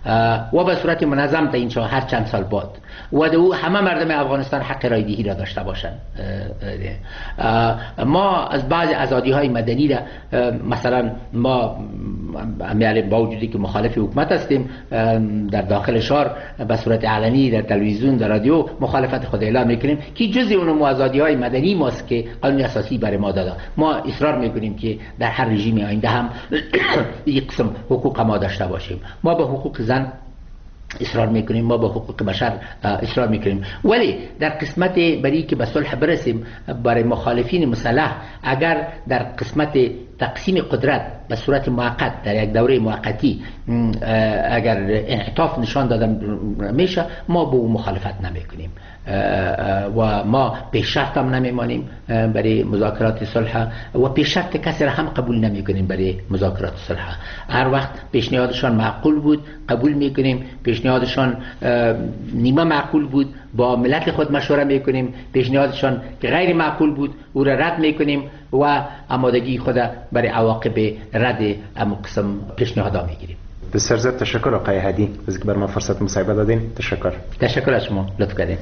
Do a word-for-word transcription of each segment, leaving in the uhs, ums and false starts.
و به صورت منظم تا این هر چند سال بعد و دو همه مردم افغانستان حق رایدهی را داشته باشند. ما از بعض آزادی های مدنی را مثلا ما یعنی با وجودی که مخالف حکومت هستیم در داخل شهر به صورت علنی در تلویزیون در رادیو مخالفت خود اعلام میکنیم که جزء اون آزادی های مدنی ماست که قانون اساسی برای ما داده. ما اصرار میکنیم که در هر رژیم آینده هم یک قسم حقوق ما داشته باشیم. ما به حقوق زن اصرار میکنیم، ما به حقوق بشر اصرار میکنیم، ولی در قسمت برای که به صلح برسیم برای مخالفین مسلح اگر در قسمت تقسیم قدرت به صورت موقت در یک دوره موقتی اگر انعطاف نشان داده میشه ما به مخالفت نمیکنیم و ما پیشرفت هم نمیمانیم برای مذاکرات صلح و پیشرفت کسی را هم قبول نمیکنیم برای مذاکرات صلح. هر وقت پیشنهادشان معقول بود قبول میکنیم، پیشنهادشان نیمه معقول بود با ملت خود مشوره میکنیم، پیشنهادشان که غیر معقول بود او را رد میکنیم و آمادگی خود برای عواقب رد ام قسم پیشنهادها میگیریم. بسیار زیاد تشکر آقای هدی از اینکه بر ما فرصت مصاحبه دادین. تشکر. تشکر از شما، لطف کردین.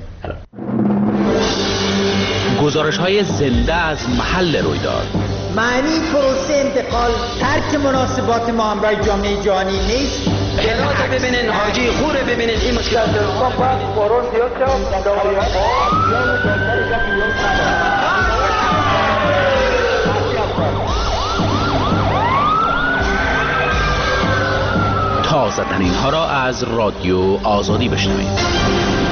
گزارش های زنده از محل رویداد. معنی پروسه انتقال ترک مناسبات ما همراه جامعه جهانی نیست. جنازه ببینین، حاجی خوره ببینین، این مشکلات تازه ترین ها را از رادیو آزادی بشنوید.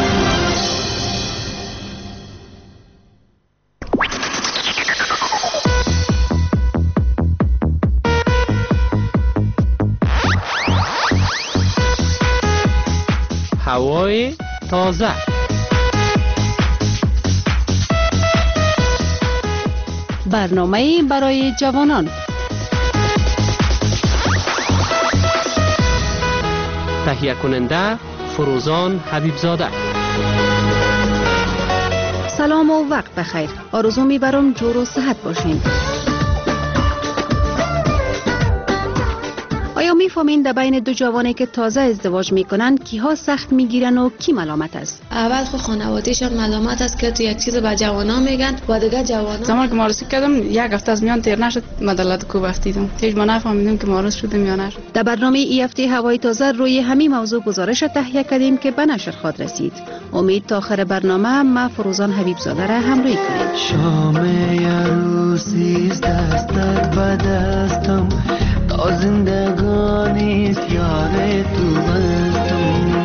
هوای تازه، برنامه برای جوانان. تهیه کننده فروزان حبیبزاده. سلام و وقت بخیر. آرزو میبرم جور و صحت باشین. آیا میفهمین در بین دو جوانی که تازه ازدواج میکنن کیها سخت میگیرن و کی ملامت است؟ اول خود خانواده‌شان ملامت است که تو یک چیز به جوانا میگن و دیگه جوانا. زمان که مارسی کردم یک هفته از میان تیر نشد، مدلت کو بستیدم. هیچ ما نفهمیدیم که مارس شدیم یا نشد. در برنامه ای هفته هوای تازه روی همین موضوع گزارش تهیه کردیم که به نشر خواهد رسید. امید تا آخر برنامه ما فروزان حبیبزاده را همراهی کنید. شام عروسی دستت به دستم تا زندگانیست یار تو هستم.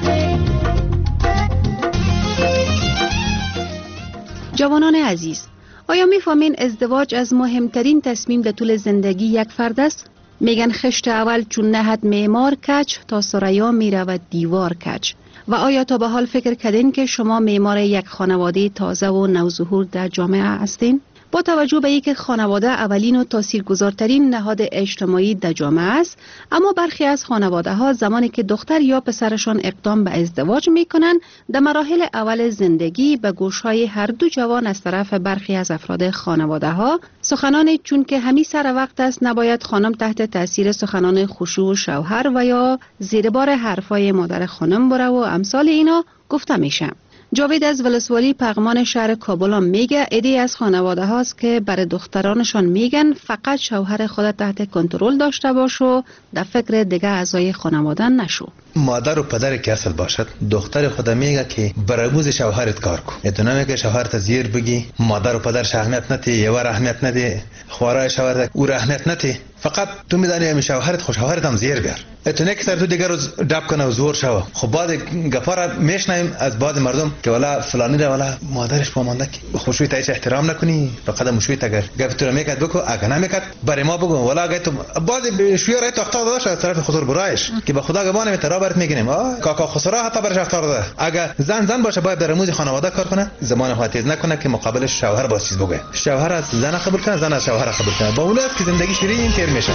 جوانان عزیز، آیا میفهمین ازدواج از مهمترین تصمیم در طول زندگی یک فرد است؟ میگن خشت اول چون نهد معمار کج تا ثریا میرود دیوار کج. و آیا تا به حال فکر کردین که شما معمار یک خانواده تازه و نوظهور در جامعه هستین؟ با توجه به اینکه خانواده اولین و تاثیرگذارترین نهاد اجتماعی در جامعه است، اما برخی از خانواده ها زمانی که دختر یا پسرشان اقدام به ازدواج میکنن در مراحل اول زندگی به گوشهای هر دو جوان از طرف برخی از افراد خانواده ها سخنان چون که همی سر وقت است نباید خانم تحت تاثیر سخنان خشوع شوهر و یا زیر بار حرفای مادر خانم بره و امثال اینا گفته میشه. جاوید از ولسوالی پغمان شهر کابل هم میگه ایده از خانواده هاست که برای دخترانشان میگن فقط شوهر خود تحت کنترل داشته باش و در فکر دیگه اعضای خانواده نشو. مادر و پدر که اصل باشد دختر خود میگه که براموز شوهرت کار کن. اتونه میگه شوهرت زیر بگی، مادر و پدرش اهمیت نتی، یه اهمیت نده، خوارای شوهر او اهمیت نتی، فقط تو میدانی همین شوهرت خوش شوهرت هم زیر بیار. اتونه که سر تو دیگر روز دب کنه و زور شو. خب بعد گپا را میشنیم از بعض مردم که والا فلانی را والا مادرش پامانده که خوشوی تایش احترام نکنی، فقط مشوی تگر گپ تو میکرد بگو، اگه نمیکرد برای ما بگو والا اگه تو بعد شوی رای تاختا داشت از طرف خسر برایش که به خدا گبانه میترا برات میگیم آ کاکا خسرا حتی برش اختار داده. اگه زن زن باشه باید در رموز خانواده کار کنه، زمان خاطر تیز نکنه که مقابل شوهر باز چیز بگه. شوهر از زن قبول کنه، زن از شوهر قبول کنه. با اولاد که زندگی شیرین تیر میشه.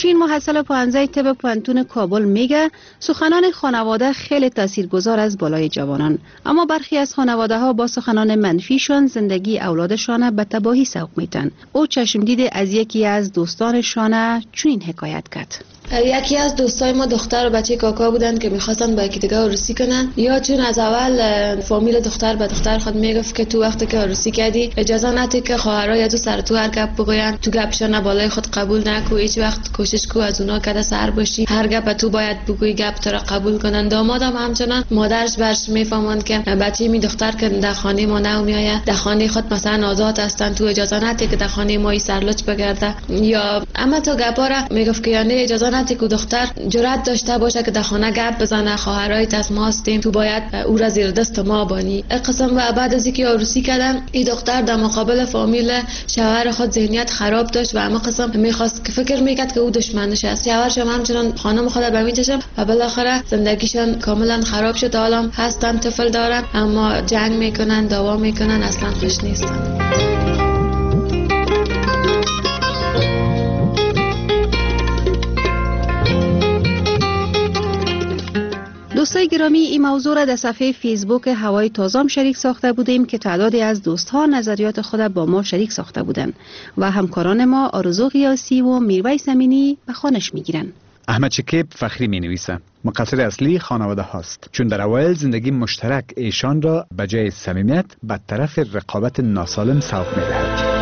روشین محصل پانزده طب پانتون کابل میگه سخنان خانواده خیلی تاثیرگذار از بالای جوانان، اما برخی از خانواده ها با سخنان منفیشان زندگی اولادشان به تباهی سوق میتن. او چشم دیده از یکی از دوستانشان چنین حکایت کرد. یکی از دوستای ما دختر و بچه کاکا بودن که میخواستن با یکی دیگه عروسی کنن. یا چون از اول فامیل دختر به دختر خود میگفت که تو وقتی که عروسی کردی اجازه نده که خواهرای تو سر تو هر گپ بگوین، تو گپشون بالای خود قبول نکو، هیچ وقت کوشش کو از اونا کده سر باشی، هر گپ تو باید بگوی گپ تو را قبول کنن. دامادم همچنان مادرش برش میفهموند که بچه می دختر که در خانه ما نو میآید، در خانه خود مثلا آزاد هستن، تو اجازه نده که در خانه ما سرلوچ بگرده. یا اما تو گپا را میگفت که یعنی اجازه نده که دختر جرأت داشته باشه که در خانه گپ بزنه، خواهرای تاس ما هستیم، تو باید او را زیر دست ما بانی. قسم و بعد از اینکه عروسی کردن این دختر در مقابل فامیل شوهر خود ذهنیت خراب داشت و اما قسم میخواست که فکر میکرد که او دشمنش است. شوهرش همچنان خانم خود به میچشم و بالاخره زندگیشون کاملا خراب شد. حالا هستن طفل دارن اما جنگ میکنن، دعوا میکنن، اصلا خوش نیستن. دوستای گرامی، این موضوع را در صفحه فیسبوک هوای تازه شریک ساخته بودیم که تعدادی از دوستها نظریات خود با ما شریک ساخته بودند و همکاران ما آرزو قیاسی و میرویس امینی به خوانش میگیرند. احمد شکیب فخری می نویسه مقصر اصلی خانواده هاست، چون در اوایل زندگی مشترک ایشان را به جای صمیمیت به طرف رقابت ناسالم سوق می دهد.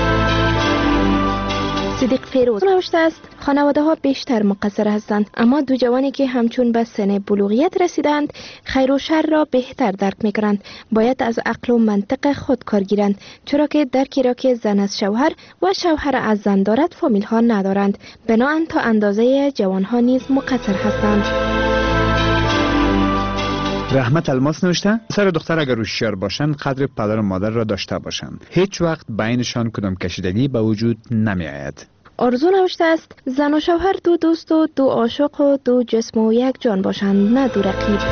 صدیق فیروز نوشته است خانواده ها بیشتر مقصر هستند، اما دو جوانی که همچون به سن بلوغیت رسیدند خیر و شر را بهتر درک می کنند. باید از عقل و منطق خود کار گیرند، چرا که درکی را که زن از شوهر و شوهر از زن دارد فامیل ها ندارند. بنابراین تا اندازه جوان ها نیز مقصر هستند. رحمت الماس نوشته سر دختر اگر هوشیار باشند قدر پدر و مادر را داشته باشند، هیچ وقت بینشان کدام کشیدگی به وجود نمی آید. آرزو نوشته است زن و شوهر دو دوست و دو عاشق و دو جسم و یک جان باشند، نه دو رقیب.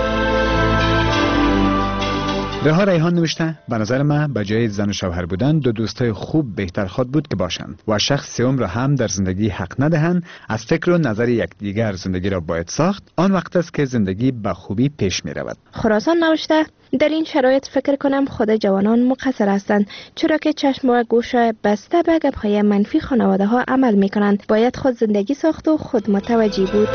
رها ریحان نوشته به نظر من به جای زن و شوهر بودن دو دوستای خوب بهتر خود بود که باشند و شخص سوم را هم در زندگی حق ندهند. از فکر و نظر یکدیگر زندگی را باید ساخت، آن وقت است که زندگی به خوبی پیش می رود. خراسان نوشته در این شرایط فکر کنم خود جوانان مقصر هستند، چرا که چشم و گوش بسته به گپ‌های منفی خانواده ها عمل می کنند. باید خود زندگی ساخت و خود متوجه بود.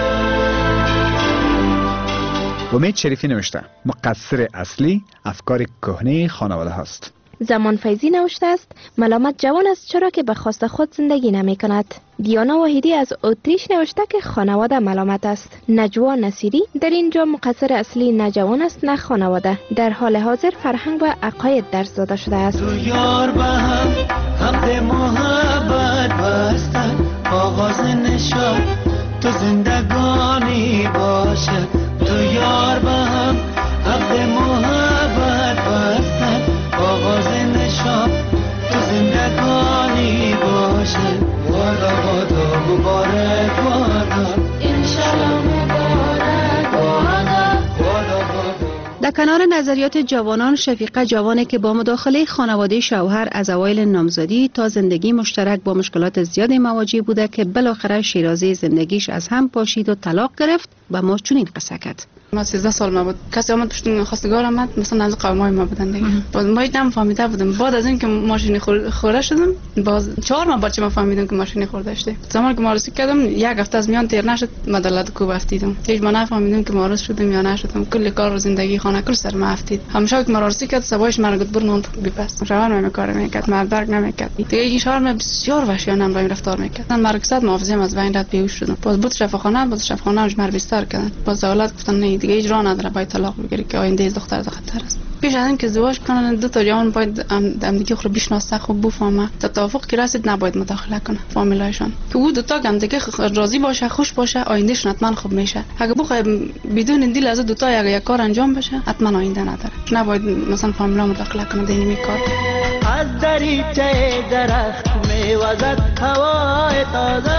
امید شریفی نوشته مقصر اصلی افکار کهنه خانواده هاست. زمان فیضی نوشته است ملامت جوان است، چرا که به خواست خود زندگی نمی کند. دیانا واحدی از اتریش نوشته که خانواده ملامت است. نجوا نصیری در اینجا مقصر اصلی نه جوان است نه خانواده. در حال حاضر فرهنگ و عقاید درس داده شده است. تو یار به هم حق محبت بستن، آغاز نشان تو زندگانی باشد. تو یار به هم حق محبت بستن، آغاز نشان تو زندگانی باشد. وادا وادا مبارک وادا انشالله مبارک وادا وادا وادا. در کنار نظریات جوانان، شفیقه جوانی که با مداخله خانواده شوهر از اوایل نامزدی تا زندگی مشترک با مشکلات زیادی مواجه بوده که بالاخره شیرازه زندگیش از هم پاشید و طلاق گرفت و ما چنین قصه کرد. ما سیزده سال ما بود، کسی آمد پشت خواستگار آمد، مثلا از قومای ما بودن دیگه. باز ما هیچ نفهمیده بودم. بعد از اینکه ماشین خورده شدم، باز چهار ماه بعد چه ما فهمیدم که ماشین خورده شده. زمانی که ما عروسی کردم یک هفته از میان تیر نشد، مدلت کوب افتیدم. هیچ ما نفهمیدم که ما عروس شدیم یا نشدم. کل کار و زندگی خانه کل سر ما افتید. همیشه که ما عروسی کرد صبحش من گفت برو نان بپز. شوهر من کار میکرد، مرد درک نمیکرد. دیگه این شوهر من بسیار وحشیانه با این رفتار میکرد. من مرکزات محافظه از بین رفت بیهوش شدم. باز بود شفاخانه، باز شفاخانه مر بیستر کردن. باز دولت گفتن نه دیگه اجرا نداره، باید طلاق بگیری که آینده از دختر خطر است. پیش از اینکه ازدواج کنن دو تا جوان باید هم دیگه خود بشناسه، خوب بفهمه. تا توافق که رسید نباید مداخله کنه فامیلایشون. که او دو تا هم دیگه راضی باشه، خوش باشه، آیندهشون حتما خوب میشه. اگه بخوای بدون دل از دو تا یک کار انجام بشه، حتما آینده نداره. نباید مثلا فامیلا مداخله کنه در این کار. از دریچه درخت میوزد هوای تازه.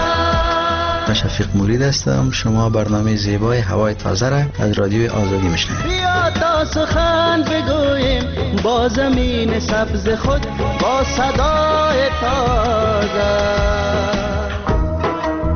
من شفیق مورید هستم. شما برنامه زیبای هوای تازه را از رادیو آزادی میشنوید. بیا تا سخن بگوییم با زمین سبز خود، با صدای تازه.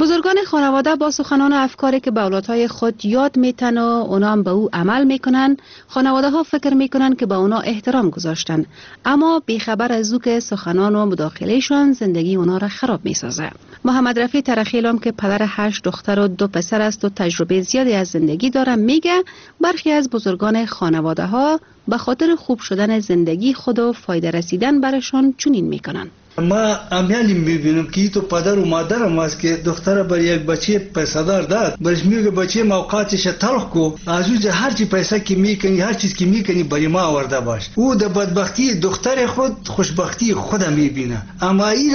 بزرگان خانواده با سخنان و افکاری که به اولادهای خود یاد میتن و اونا هم به او عمل میکنن، خانواده ها فکر میکنن که به اونا احترام گذاشتن، اما بیخبر از او که سخنان و مداخلهشان زندگی اونا را خراب میسازه. محمد رفیع ترخیلام که پدر هشت دختر و دو پسر است و تجربه زیادی از زندگی داره، میگه برخی از بزرگان خانواده ها به خاطر خوب شدن زندگی خود و فایده رسیدن برشان چنین میکنن. ما امیالی میبینم که تو پدر و مادر هم است که دختر بر یک بچه پیسدار داد، برش میگه بچه موقعاتش تلخ کو، از اونجا هر چی پیسه که میکنی، هر چیز که میکنی بری ما آورده باش. او در بدبختی دختر خود خوشبختی خودم میبینه، اما این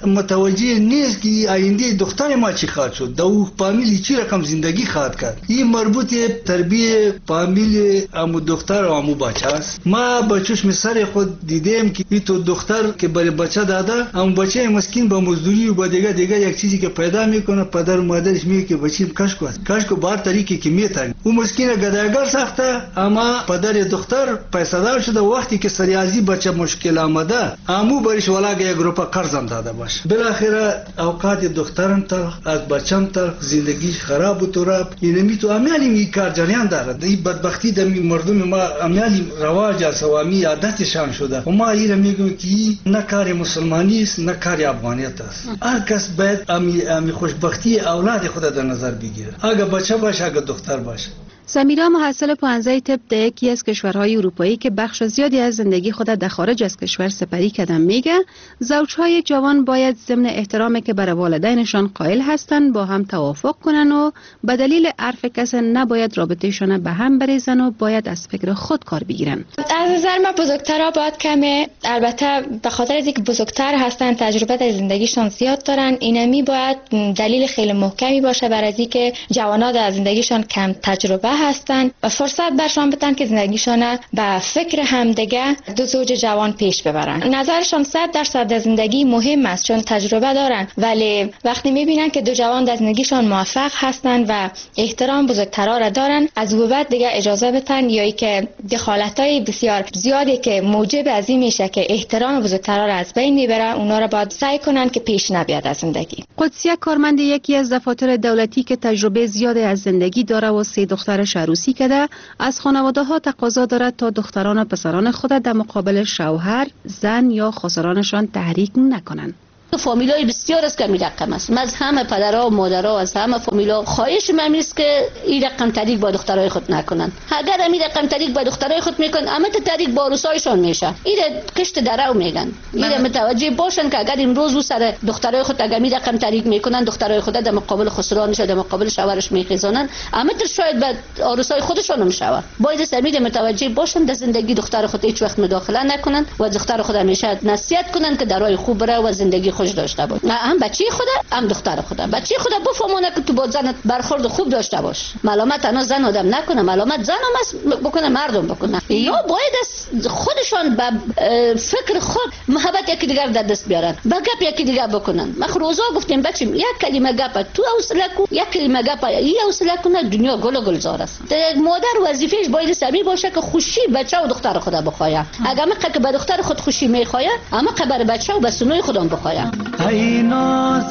متوجه نیست که آینده دختر ما چی خواهد شد، در او فامیلی چی رقم زندگی خواهد کرد. این مربوط تربیت فامیل امو دختر و امو بچه است. ما بچوش سر خود دیدم که این تو دختر که برای بچه داده، اما بچه مسکین با مزدوری و با دیگه دیگه یک چیزی که پیدا میکنه، پدر و مادرش میگه که بچیم کاش کو کاش کو بار طریقی که میتن. او مسکین گداگر ساخته، اما پدر دختر پیسه‌دار شده. وقتی که سریازی بچه مشکل آمده، امو برش ولاگه یک روپا قرضم داده باشه. بالاخره اوقات دخترم تلخ، از بچم تلخ، زندگیش خراب و تراب. اینمی تو امیالی می کار جریان داره. این بدبختی دمی مردم ما امیالی رواج است و امی عادتشان شده. و ما ایره میگم که نه کار مسلمانی است نه کار افغانیت است. هر کس باید امی امی خوشبختی اولاد خود در نظر بگیره، اگه بچه باشه اگه دختر باشه. سمیرا محصل پانزده طب در یکی از کشورهای اروپایی که بخش زیادی از زندگی خود در خارج از کشور سپری کردن میگه زوجهای جوان باید ضمن احترامی که برای والدینشان قائل هستند با هم توافق کنن و به دلیل عرف کس نباید رابطهشان به هم بریزن و باید از فکر خود کار بگیرن. از نظر من بزرگترها باید کمه، البته به خاطر اینکه بزرگتر هستن تجربه در زندگیشان زیاد دارن، اینمی باید دلیل خیلی محکمی باشه برای اینکه جوان‌ها در زندگیشان کم تجربه هستن و فرصت برشان بدن که زندگیشان به فکر همدیگه دو زوج جوان پیش ببرن. نظرشان صد درصد در زندگی مهم است چون تجربه دارن، ولی وقتی میبینن که دو جوان در زندگیشان موفق هستن و احترام بزرگترا را دارن، از او بعد دیگه اجازه بدن یا که دخالت‌های بسیار زیادی که موجب از این میشه که احترام بزرگترا را از بین میبره، اونا را باید سعی کنن که پیش نبیاد از زندگی. قدسیه کارمند یکی از دفاتر دولتی که تجربه زیادی از زندگی داره و سه دختر عروسی کرده، از خانواده ها تقاضا دارد تا دختران و پسران خود در مقابل شوهر، زن یا خسرانشان تحریک نکنند. فامیلای بسیار است که می رقم است. من از همه پدرها و مادرها و از همه فامیلا خواهش من است که این رقم طریق با دخترای خود نکنن. اگر این رقم طریق با دخترای خود میکنن، اما طریق با عروسایشان میشه. این کشت درو میگن. این متوجه باشن که اگر امروز او سر دخترای خود اگر می رقم طریق میکنن، دخترای خود در مقابل خسرانش در مقابل شوهرش میخیزانن، اما تر شاید به عروسای خودشون هم شود. باید سمید متوجه باشن در زندگی دختر خود هیچ وقت مداخله نکنن و دختر خود همیشه نصیحت کنن که درای خوب بره و زندگی خوش داشته باش. هم بچه خود هم دختر خود. بچه خود بفهمونه که تو با زن برخورد خوب داشته باش. ملامت انا زن آدم نکنه، ملامت زن هم بکنه مردم بکنه. یا باید از خودشان به فکر خود محبت یکی دیگر در دست بیارن، به گپ یکی دیگر بکنن. ما روزا گفتیم بچیم یک کلمه گپ تو حوصله کو، یک کلمه گپ ای حوصله کنه، دنیا گل و گلزار است. مادر وظیفهش باید سمی باشه که خوشی بچه و دختر خود بخواه. اگر ما که به دختر خود خوشی میخواه، اما قبر بچه و به سنوی خودم بخواه. ای ناز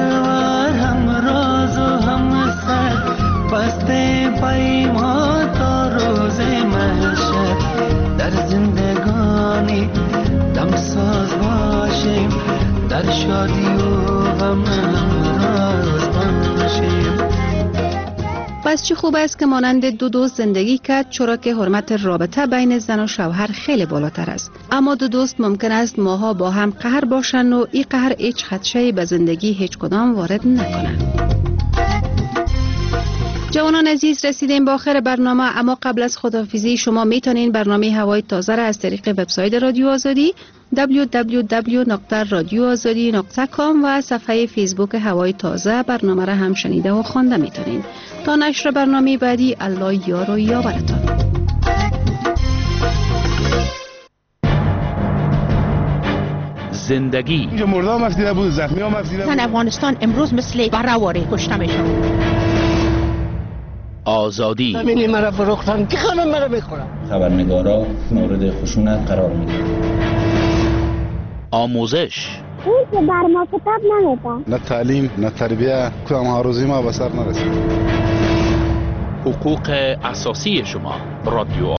پرور هم راز و هم سر بسته پیما تا روز محشر در زندگانی دمساز باشیم در شادی و غم همراز باشیم. پس چه خوب است که مانند دو دوست زندگی کرد، چرا که حرمت رابطه بین زن و شوهر خیلی بالاتر است. اما دو دوست ممکن است ماها با هم قهر باشند و این قهر هیچ خدشه‌ای به زندگی هیچ کدام وارد نکنند. جوانان عزیز، رسیدیم به آخر برنامه، اما قبل از خداحافظی شما میتونین برنامه هوای تازه را از طریق وبسایت رادیو آزادی دبلیو دبلیو دبلیو دات رادیو آزادی دات کام و صفحه فیسبوک هوای تازه برنامه را هم شنیده و خوانده میتونین. تا نشر برنامه بعدی، الله یار و یاورتان. زندگی اینجا مرده هم افزیده بود، زخمی هم افزیده بود. زن افغانستان امروز مثل برهواره کشته میشن. آزادی همینی مرا فروختن که خانم مرا بخورم. خبرنگارا مورد خشونت قرار میدن. آموزش این که بر ما کتاب نمیده. نه تعلیم نه تربیه، کدام آرزوی ما به سر نرسید. حقوق اساسی شما. رادیو